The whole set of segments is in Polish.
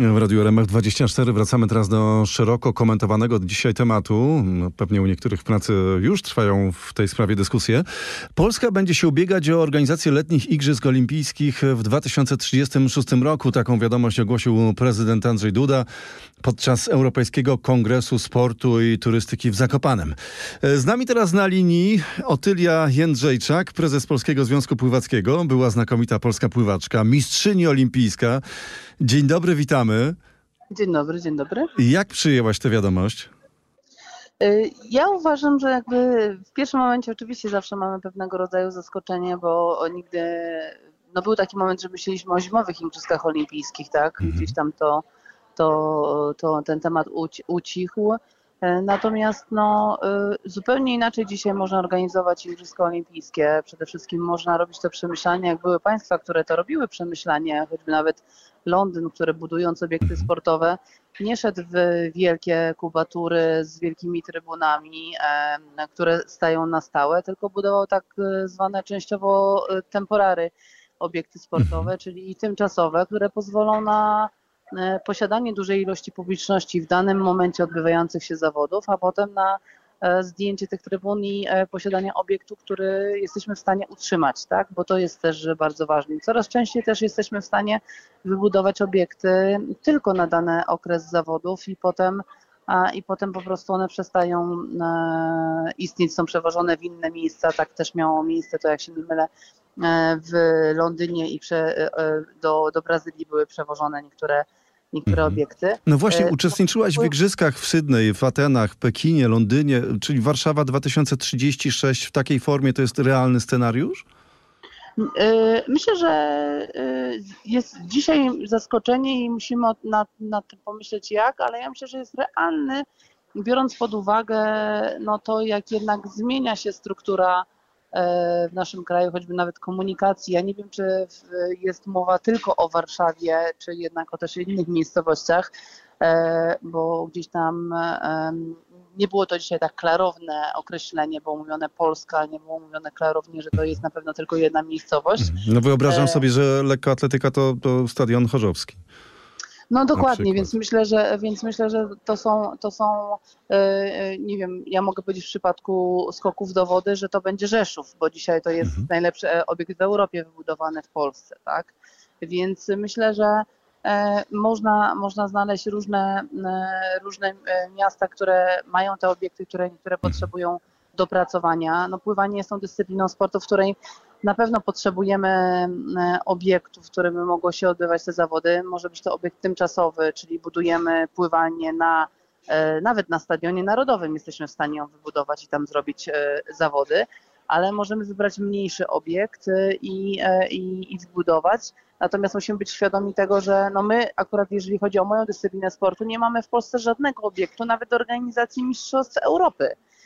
W Radiu RMF24 wracamy teraz do szeroko komentowanego dzisiaj tematu. Pewnie u niektórych w pracy już trwają w tej sprawie dyskusje. Polska będzie się ubiegać o organizację letnich Igrzysk Olimpijskich w 2036 roku. Taką wiadomość ogłosił prezydent Andrzej Duda podczas Europejskiego Kongresu Sportu i Turystyki w Zakopanem. Z nami teraz na linii Otylia Jędrzejczak, prezes Polskiego Związku Pływackiego, była znakomita polska pływaczka, mistrzyni olimpijska. Dzień dobry, witamy. Dzień dobry, dzień dobry. Jak przyjęłaś tę wiadomość? Ja uważam, że jakby w pierwszym momencie oczywiście zawsze mamy pewnego rodzaju zaskoczenie, bo nigdy, był taki moment, że myśleliśmy o zimowych igrzyskach olimpijskich, tak? Gdzieś tam ten temat ucichł. Natomiast zupełnie inaczej dzisiaj można organizować Igrzyska Olimpijskie. Przede wszystkim można robić to przemyślanie, jak były państwa, które to robiły przemyślanie, choćby nawet Londyn, który budując obiekty sportowe nie szedł w wielkie kubatury z wielkimi trybunami, które stają na stałe, tylko budował tak zwane częściowo temporary obiekty sportowe, czyli tymczasowe, które pozwolą na posiadanie dużej ilości publiczności w danym momencie odbywających się zawodów, a potem na zdjęcie tych trybun i posiadanie obiektu, który jesteśmy w stanie utrzymać, tak? Bo to jest też bardzo ważne. Coraz częściej też jesteśmy w stanie wybudować obiekty tylko na dany okres zawodów i potem po prostu one przestają istnieć, są przewożone w inne miejsca. Tak też miało miejsce, to jak się nie mylę, w Londynie i do Brazylii były przewożone niektóre obiekty. No właśnie, uczestniczyłaś w igrzyskach w Sydney, w Atenach, Pekinie, Londynie, czyli Warszawa 2036 w takiej formie to jest realny scenariusz? Myślę, że jest dzisiaj zaskoczenie i musimy nad tym pomyśleć ale ja myślę, że jest realny, biorąc pod uwagę to, jak jednak zmienia się struktura w naszym kraju, choćby nawet komunikacji. Ja nie wiem, czy jest mowa tylko o Warszawie, czy jednak o też innych miejscowościach, bo gdzieś tam nie było to dzisiaj tak klarowne określenie, było mówione Polska, nie było mówione klarownie, że to jest na pewno tylko jedna miejscowość. No wyobrażam sobie, że lekkoatletyka to stadion Chorzowski. No dokładnie, więc myślę, że to są nie wiem, ja mogę powiedzieć w przypadku skoków do wody, że to będzie Rzeszów, bo dzisiaj to jest najlepszy obiekt w Europie wybudowany w Polsce, tak? Więc myślę, że można znaleźć różne miasta, które mają te obiekty, które potrzebują dopracowania. Pływanie jest tą dyscypliną sportu, w której na pewno potrzebujemy obiektu, w którym mogło się odbywać te zawody. Może być to obiekt tymczasowy, czyli budujemy pływanie nawet na Stadionie Narodowym jesteśmy w stanie ją wybudować i tam zrobić zawody, ale możemy wybrać mniejszy obiekt i zbudować. Natomiast musimy być świadomi tego, że my akurat jeżeli chodzi o moją dyscyplinę sportu, nie mamy w Polsce żadnego obiektu, nawet do organizacji Mistrzostw Europy.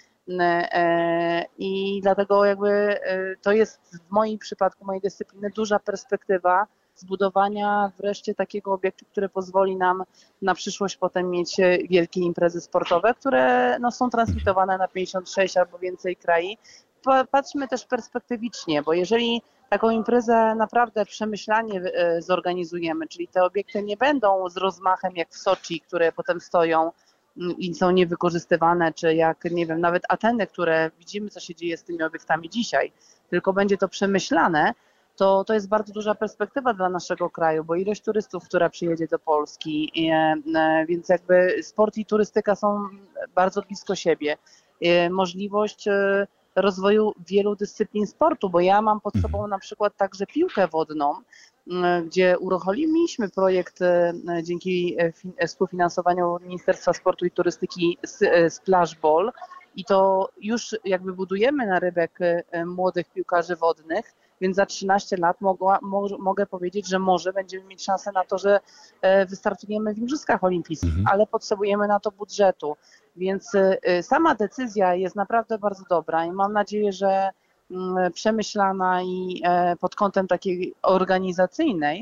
I dlatego jakby to jest w moim przypadku, mojej dyscypliny duża perspektywa zbudowania wreszcie takiego obiektu, który pozwoli nam na przyszłość potem mieć wielkie imprezy sportowe, które są transmitowane na 56 albo więcej krajów. Patrzmy też perspektywicznie, bo jeżeli taką imprezę naprawdę przemyślanie zorganizujemy, czyli te obiekty nie będą z rozmachem jak w Soczi, które potem stoją i są niewykorzystywane, czy jak, nie wiem, nawet Ateny, które widzimy, co się dzieje z tymi obiektami dzisiaj, tylko będzie to przemyślane, to jest bardzo duża perspektywa dla naszego kraju, bo ilość turystów, która przyjedzie do Polski, więc jakby sport i turystyka są bardzo blisko siebie. Możliwość rozwoju wielu dyscyplin sportu, bo ja mam pod sobą na przykład także piłkę wodną, gdzie uruchomiliśmy projekt dzięki współfinansowaniu Ministerstwa Sportu i Turystyki Splash Ball i to już jakby budujemy narybek młodych piłkarzy wodnych, więc za 13 lat mogę powiedzieć, że może będziemy mieć szansę na to, że wystartujemy w Igrzyskach Olimpijskich, ale potrzebujemy na to budżetu. Więc sama decyzja jest naprawdę bardzo dobra i mam nadzieję, że przemyślana i pod kątem takiej organizacyjnej,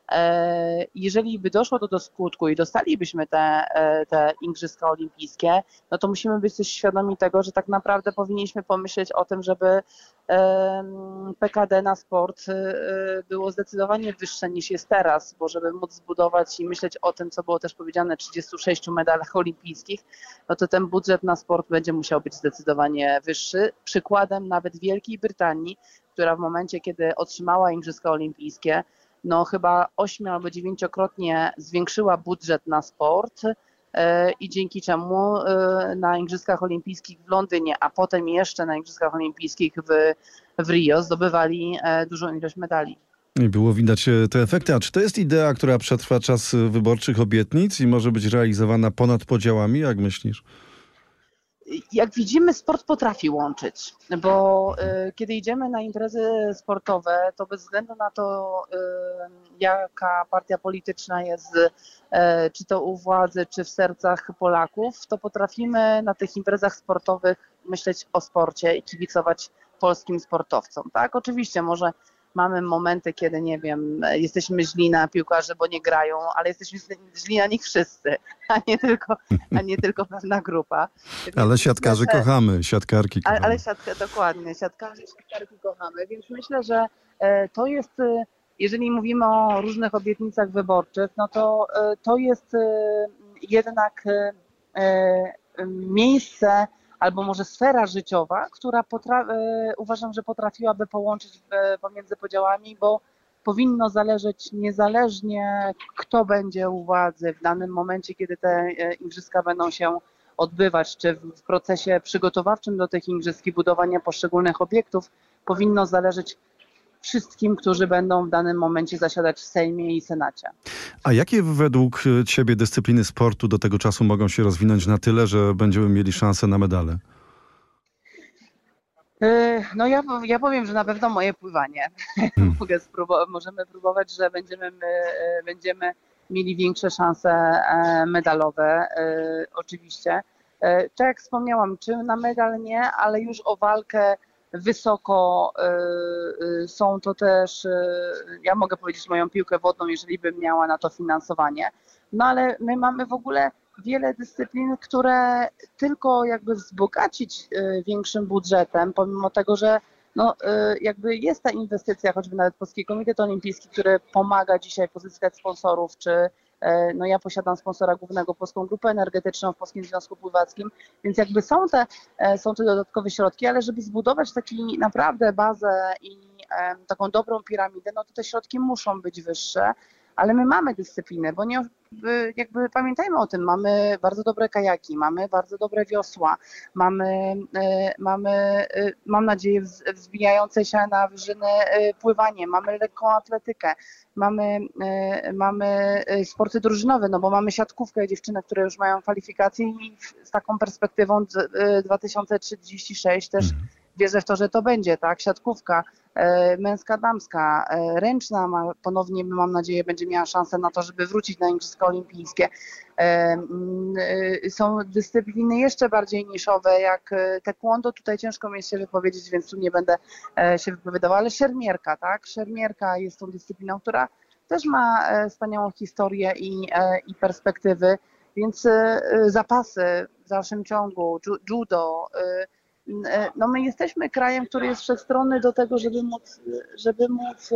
Jeżeli by doszło to do skutku i dostalibyśmy te Igrzyska Olimpijskie, no to musimy być też świadomi tego, że tak naprawdę powinniśmy pomyśleć o tym, żeby PKD na sport było zdecydowanie wyższe niż jest teraz, bo żeby móc zbudować i myśleć o tym, co było też powiedziane, 36 medalach olimpijskich, no to ten budżet na sport będzie musiał być zdecydowanie wyższy. Przykładem nawet Wielkiej Brytanii, która w momencie, kiedy otrzymała Igrzyska Olimpijskie, no chyba 8 albo 9-krotnie zwiększyła budżet na sport i dzięki czemu na Igrzyskach Olimpijskich w Londynie, a potem jeszcze na Igrzyskach Olimpijskich w Rio zdobywali dużą ilość medali. I było widać te efekty. A czy to jest idea, która przetrwa czas wyborczych obietnic i może być realizowana ponad podziałami? Jak myślisz? Jak widzimy, sport potrafi łączyć, bo kiedy idziemy na imprezy sportowe, to bez względu na to, jaka partia polityczna jest, czy to u władzy, czy w sercach Polaków, to potrafimy na tych imprezach sportowych myśleć o sporcie i kibicować polskim sportowcom. Tak, oczywiście może mamy momenty, kiedy, nie wiem, jesteśmy źli na piłkarzy, bo nie grają, ale jesteśmy źli na nich wszyscy, a nie tylko pewna grupa. Ale siatkarzy kochamy, siatkarki kochamy. Ale dokładnie, siatkarki kochamy, więc myślę, że to jest, jeżeli mówimy o różnych obietnicach wyborczych, no to jest jednak miejsce, albo może sfera życiowa, która uważam, że potrafiłaby połączyć pomiędzy podziałami, bo powinno zależeć niezależnie kto będzie u władzy w danym momencie, kiedy te igrzyska będą się odbywać, czy w procesie przygotowawczym do tych igrzysk i budowania poszczególnych obiektów, powinno zależeć wszystkim, którzy będą w danym momencie zasiadać w Sejmie i Senacie. A jakie według ciebie dyscypliny sportu do tego czasu mogą się rozwinąć na tyle, że będziemy mieli szansę na medale? No ja powiem, że na pewno moje pływanie. Możemy próbować, że będziemy mieli większe szanse medalowe, oczywiście. Tak jak wspomniałam, czy na medal nie, ale już o walkę wysoko są to też, ja mogę powiedzieć moją piłkę wodną, jeżeli bym miała na to finansowanie. No ale my mamy w ogóle wiele dyscyplin, które tylko jakby wzbogacić większym budżetem, pomimo tego, że no, jakby jest ta inwestycja, choćby nawet Polski Komitet Olimpijski, który pomaga dzisiaj pozyskać sponsorów, czy no ja posiadam sponsora głównego, Polską Grupę Energetyczną w Polskim Związku Pływackim, więc jakby są te dodatkowe środki, ale żeby zbudować taki naprawdę bazę i taką dobrą piramidę, no to te środki muszą być wyższe, ale my mamy dyscypliny, bo nie, jakby pamiętajmy o tym, mamy bardzo dobre kajaki, mamy bardzo dobre wiosła, mamy mam nadzieję wzbijające się na wyżyny pływanie, mamy lekką atletykę, mamy sporty drużynowe, no bo mamy siatkówkę, dziewczyny, które już mają kwalifikacje i z taką perspektywą 2036 też wierzę w to, że to będzie, tak, siatkówka męska, damska, ręczna ponownie, mam nadzieję, będzie miała szansę na to, żeby wrócić na Igrzyska Olimpijskie. Są dyscypliny jeszcze bardziej niszowe, jak taekwondo, tutaj ciężko mi jest się wypowiedzieć, więc tu nie będę się wypowiadała, ale szermierka, tak? Szermierka jest tą dyscypliną, która też ma wspaniałą historię i perspektywy, więc zapasy w dalszym ciągu, judo. No my jesteśmy krajem, który jest wszechstronny do tego, żeby móc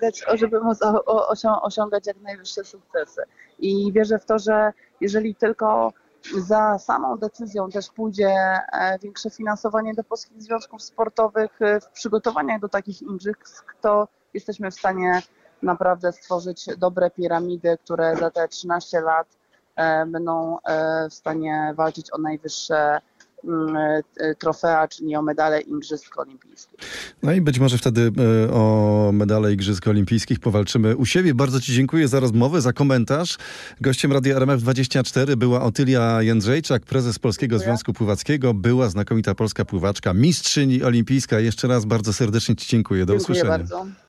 osiągać jak najwyższe sukcesy. I wierzę w to, że jeżeli tylko za samą decyzją też pójdzie większe finansowanie do polskich związków sportowych w przygotowaniach do takich igrzysk, to jesteśmy w stanie naprawdę stworzyć dobre piramidy, które za te 13 lat będą w stanie walczyć o najwyższe trofea, czyli o medale Igrzysk Olimpijskich. No i być może wtedy o medale Igrzysk Olimpijskich powalczymy u siebie. Bardzo ci dziękuję za rozmowę, za komentarz. Gościem Radia RMF24 była Otylia Jędrzejczak, prezes Polskiego Związku Pływackiego, była znakomita polska pływaczka, mistrzyni olimpijska. Jeszcze raz bardzo serdecznie ci dziękuję. Do usłyszenia. Dziękuję bardzo.